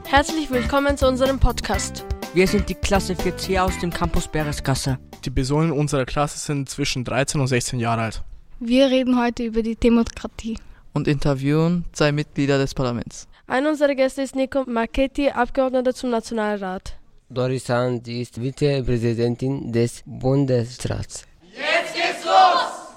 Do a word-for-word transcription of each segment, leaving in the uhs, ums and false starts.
Herzlich willkommen zu unserem Podcast. Wir sind die Klasse vier C aus dem Campus Beresgasse. Die Personen unserer Klasse sind zwischen dreizehn und sechzehn Jahre alt. Wir reden heute über die Demokratie. Und interviewen zwei Mitglieder des Parlaments. Einer unserer Gäste ist Nico Marchetti, Abgeordneter zum Nationalrat. Doris Sand ist Vizepräsidentin des Bundesrats. Jetzt geht's los!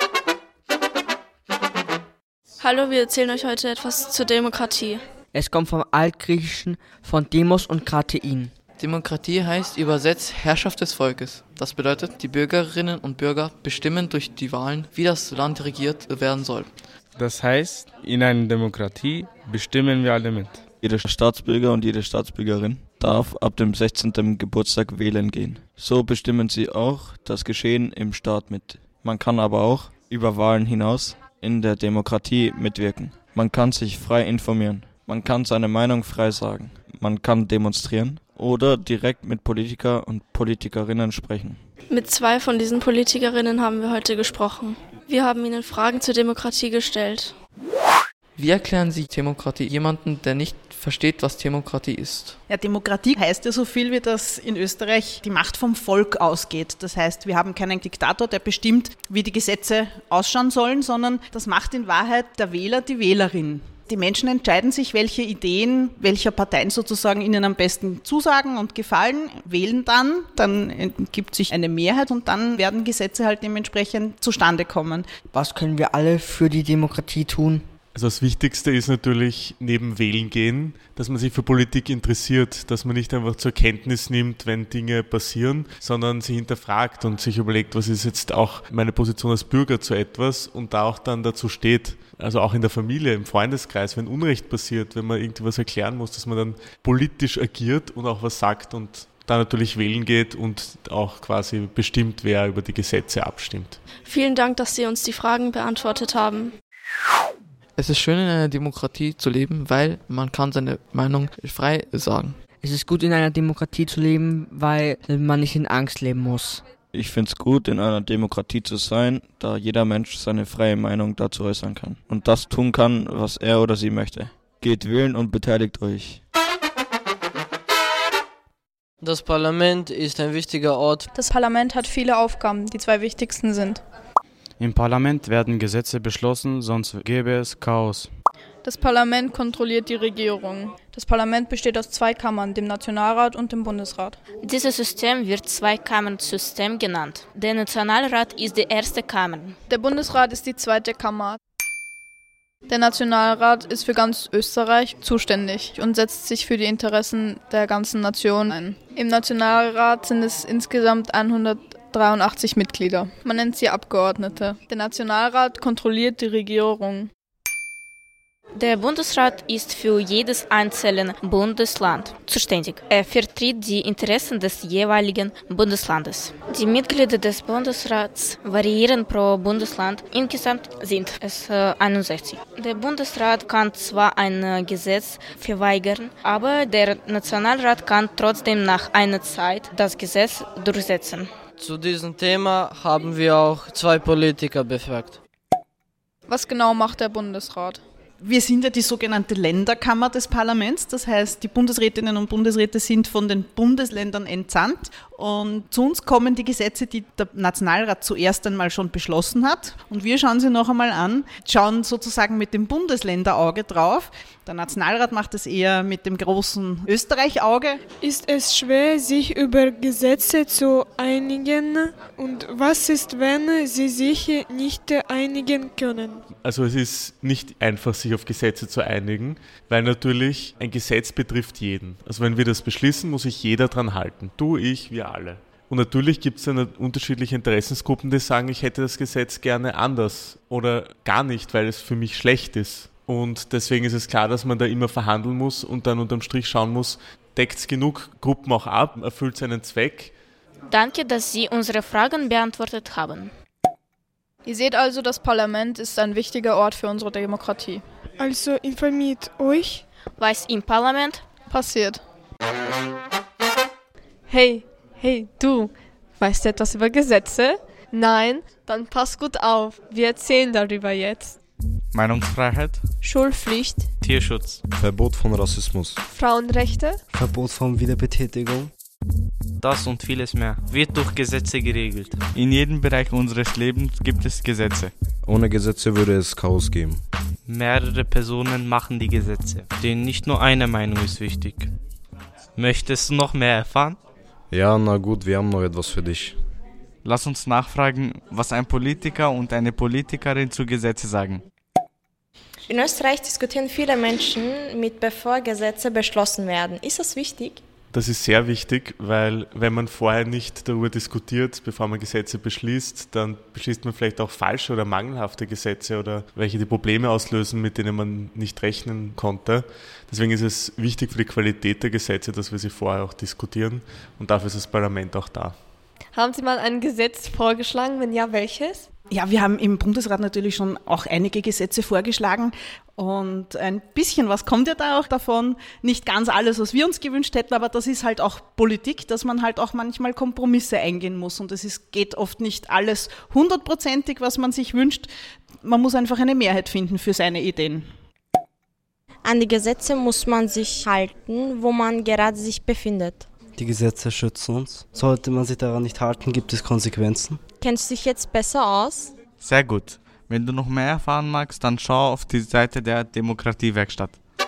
Hallo, wir erzählen euch heute etwas zur Demokratie. Es kommt vom Altgriechischen von Demos und Kratein. Demokratie heißt übersetzt Herrschaft des Volkes. Das bedeutet, die Bürgerinnen und Bürger bestimmen durch die Wahlen, wie das Land regiert werden soll. Das heißt, in einer Demokratie bestimmen wir alle mit. Jeder Staatsbürger und jede Staatsbürgerin darf ab dem sechzehnten Geburtstag wählen gehen. So bestimmen sie auch das Geschehen im Staat mit. Man kann aber auch über Wahlen hinaus in der Demokratie mitwirken. Man kann sich frei informieren. Man kann seine Meinung frei sagen. Man kann demonstrieren oder direkt mit Politiker und Politikerinnen sprechen. Mit zwei von diesen Politikerinnen haben wir heute gesprochen. Wir haben ihnen Fragen zur Demokratie gestellt. Wie erklären Sie Demokratie jemandem, der nicht versteht, was Demokratie ist? Ja, Demokratie heißt ja so viel, wie dass in Österreich die Macht vom Volk ausgeht. Das heißt, wir haben keinen Diktator, der bestimmt, wie die Gesetze ausschauen sollen, sondern das macht in Wahrheit der Wähler, die Wählerin. Die Menschen entscheiden sich, welche Ideen, welcher Parteien sozusagen ihnen am besten zusagen und gefallen, wählen dann, dann ergibt sich eine Mehrheit und dann werden Gesetze halt dementsprechend zustande kommen. Was können wir alle für die Demokratie tun? Also das Wichtigste ist natürlich neben Wählen gehen, dass man sich für Politik interessiert, dass man nicht einfach zur Kenntnis nimmt, wenn Dinge passieren, sondern sich hinterfragt und sich überlegt, was ist jetzt auch meine Position als Bürger zu etwas und da auch dann dazu steht. Also auch in der Familie, im Freundeskreis, wenn Unrecht passiert, wenn man irgendwas erklären muss, dass man dann politisch agiert und auch was sagt und da natürlich wählen geht und auch quasi bestimmt, wer über die Gesetze abstimmt. Vielen Dank, dass Sie uns die Fragen beantwortet haben. Es ist schön, in einer Demokratie zu leben, weil man kann seine Meinung frei sagen. Es ist gut, in einer Demokratie zu leben, weil man nicht in Angst leben muss. Ich finde es gut, in einer Demokratie zu sein, da jeder Mensch seine freie Meinung dazu äußern kann und das tun kann, was er oder sie möchte. Geht wählen und beteiligt euch. Das Parlament ist ein wichtiger Ort. Das Parlament hat viele Aufgaben, die zwei wichtigsten sind. Im Parlament werden Gesetze beschlossen, sonst gäbe es Chaos. Das Parlament kontrolliert die Regierung. Das Parlament besteht aus zwei Kammern, dem Nationalrat und dem Bundesrat. Dieses System wird Zwei-Kammern-System genannt. Der Nationalrat ist die erste Kammer. Der Bundesrat ist die zweite Kammer. Der Nationalrat ist für ganz Österreich zuständig und setzt sich für die Interessen der ganzen Nation ein. Im Nationalrat sind es insgesamt hundertdreiundachtzig Mitglieder. Man nennt sie Abgeordnete. Der Nationalrat kontrolliert die Regierung. Der Bundesrat ist für jedes einzelne Bundesland zuständig. Er vertritt die Interessen des jeweiligen Bundeslandes. Die Mitglieder des Bundesrats variieren pro Bundesland. Insgesamt sind es äh, einundsechzig. Der Bundesrat kann zwar ein äh, Gesetz verweigern, aber der Nationalrat kann trotzdem nach einer Zeit das Gesetz durchsetzen. Zu diesem Thema haben wir auch zwei Politiker befragt. Was genau macht der Bundesrat? Wir sind ja die sogenannte Länderkammer des Parlaments, das heißt, die Bundesrätinnen und Bundesräte sind von den Bundesländern entsandt und zu uns kommen die Gesetze, die der Nationalrat zuerst einmal schon beschlossen hat und wir schauen sie noch einmal an, schauen sozusagen mit dem Bundesländerauge drauf. Der Nationalrat macht es eher mit dem großen Österreich-Auge. Ist es schwer, sich über Gesetze zu einigen und was ist, wenn sie sich nicht einigen können? Also es ist nicht einfach, sich auf Gesetze zu einigen, weil natürlich ein Gesetz betrifft jeden. Also wenn wir das beschließen, muss sich jeder dran halten. Du, ich, wir alle. Und natürlich gibt es dann unterschiedliche Interessensgruppen, die sagen, ich hätte das Gesetz gerne anders oder gar nicht, weil es für mich schlecht ist. Und deswegen ist es klar, dass man da immer verhandeln muss und dann unterm Strich schauen muss, deckt es genug Gruppen auch ab, erfüllt seinen Zweck. Danke, dass Sie unsere Fragen beantwortet haben. Ihr seht also, das Parlament ist ein wichtiger Ort für unsere Demokratie. Also informiert euch, was im Parlament passiert. Hey, hey, du, weißt du etwas über Gesetze? Nein? Dann pass gut auf, wir erzählen darüber jetzt. Meinungsfreiheit, Schulpflicht, Tierschutz, Verbot von Rassismus, Frauenrechte, Verbot von Wiederbetätigung. Das und vieles mehr wird durch Gesetze geregelt. In jedem Bereich unseres Lebens gibt es Gesetze. Ohne Gesetze würde es Chaos geben. Mehrere Personen machen die Gesetze, denen nicht nur eine Meinung ist wichtig. Möchtest du noch mehr erfahren? Ja, na gut, wir haben noch etwas für dich. Lass uns nachfragen, was ein Politiker und eine Politikerin zu Gesetze sagen. In Österreich diskutieren viele Menschen mit, bevor Gesetze beschlossen werden. Ist das wichtig? Das ist sehr wichtig, weil wenn man vorher nicht darüber diskutiert, bevor man Gesetze beschließt, dann beschließt man vielleicht auch falsche oder mangelhafte Gesetze oder welche die Probleme auslösen, mit denen man nicht rechnen konnte. Deswegen ist es wichtig für die Qualität der Gesetze, dass wir sie vorher auch diskutieren und dafür ist das Parlament auch da. Haben Sie mal ein Gesetz vorgeschlagen? Wenn ja, welches? Ja, wir haben im Bundesrat natürlich schon auch einige Gesetze vorgeschlagen und ein bisschen was kommt ja da auch davon. Nicht ganz alles, was wir uns gewünscht hätten, aber das ist halt auch Politik, dass man halt auch manchmal Kompromisse eingehen muss und es ist, geht oft nicht alles hundertprozentig, was man sich wünscht. Man muss einfach eine Mehrheit finden für seine Ideen. An die Gesetze muss man sich halten, wo man gerade sich befindet. Die Gesetze schützen uns. Sollte man sich daran nicht halten, gibt es Konsequenzen. Kennst du dich jetzt besser aus? Sehr gut. Wenn du noch mehr erfahren magst, dann schau auf die Seite der Demokratiewerkstatt.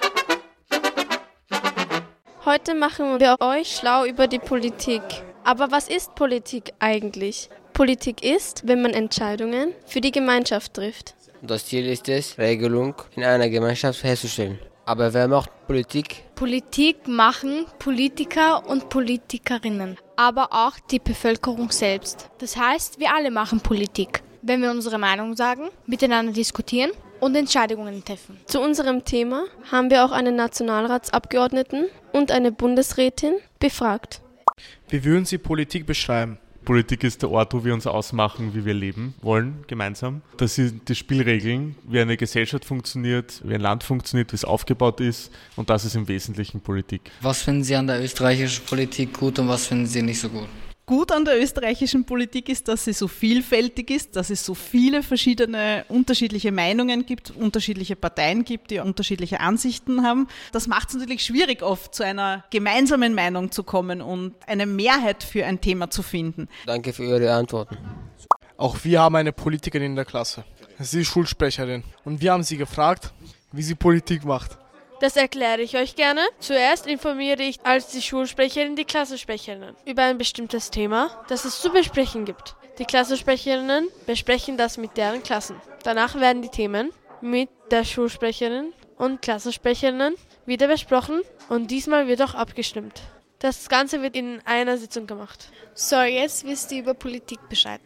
Heute machen wir euch schlau über die Politik. Aber was ist Politik eigentlich? Politik ist, wenn man Entscheidungen für die Gemeinschaft trifft. Das Ziel ist es, Regelung in einer Gemeinschaft herzustellen. Aber wer macht Politik? Politik machen Politiker und Politikerinnen, aber auch die Bevölkerung selbst. Das heißt, wir alle machen Politik, wenn wir unsere Meinung sagen, miteinander diskutieren und Entscheidungen treffen. Zu unserem Thema haben wir auch einen Nationalratsabgeordneten und eine Bundesrätin befragt. Wie würden Sie Politik beschreiben? Politik ist der Ort, wo wir uns ausmachen, wie wir leben wollen, gemeinsam. Das sind die Spielregeln, wie eine Gesellschaft funktioniert, wie ein Land funktioniert, wie es aufgebaut ist. Und das ist im Wesentlichen Politik. Was finden Sie an der österreichischen Politik gut und was finden Sie nicht so gut? Gut an der österreichischen Politik ist, dass sie so vielfältig ist, dass es so viele verschiedene unterschiedliche Meinungen gibt, unterschiedliche Parteien gibt, die unterschiedliche Ansichten haben. Das macht es natürlich schwierig, oft zu einer gemeinsamen Meinung zu kommen und eine Mehrheit für ein Thema zu finden. Danke für Ihre Antworten. Auch wir haben eine Politikerin in der Klasse. Sie ist Schulsprecherin und wir haben sie gefragt, wie sie Politik macht. Das erkläre ich euch gerne. Zuerst informiere ich als die Schulsprecherin die Klassensprecherinnen über ein bestimmtes Thema, das es zu besprechen gibt. Die Klassensprecherinnen besprechen das mit deren Klassen. Danach werden die Themen mit der Schulsprecherin und Klassensprecherinnen wieder besprochen und diesmal wird auch abgestimmt. Das Ganze wird in einer Sitzung gemacht. So, jetzt wisst ihr über Politik Bescheid.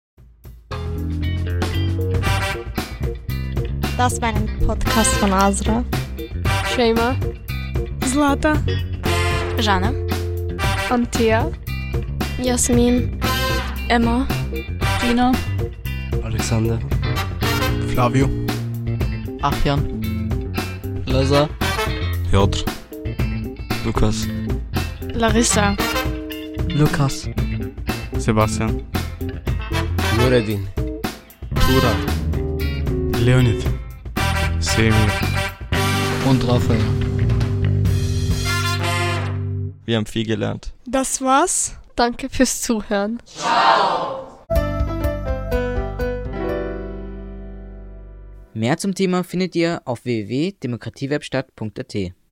Das war ein Podcast von Azra. Shema, Zlata, Jana, Antea, Jasmin, Emma, Gina, Alexander, Flavio, Achjan, Lazar, Piotr, Lukas, Larissa, Lukas, Sebastian, Nureddin, Tura, Leonid, Semir und Raphael. Wir haben viel gelernt. Das war's. Danke fürs Zuhören. Ciao! Mehr zum Thema findet ihr auf w w w punkt demokratiewerkstatt punkt a t.